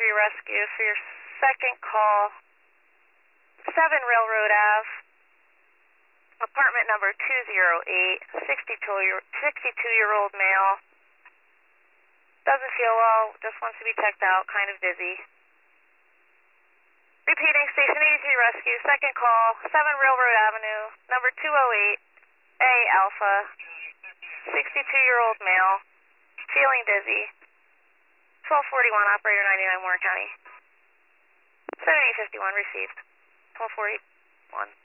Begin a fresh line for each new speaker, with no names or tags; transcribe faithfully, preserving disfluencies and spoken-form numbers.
eighty-three Rescue for your second call. seven Railroad Avenue, apartment number two oh eight, sixty-two-year-old male. Doesn't feel well, just wants to be checked out, kind of dizzy. Repeating, Station eighty-three Rescue, second call, seven Railroad Avenue, number two oh eight, A Alpha, sixty-two-year-old male, feeling dizzy. twelve forty-one, operator ninety-nine, Warren County. seventy fifty-one, received. twelve forty-one.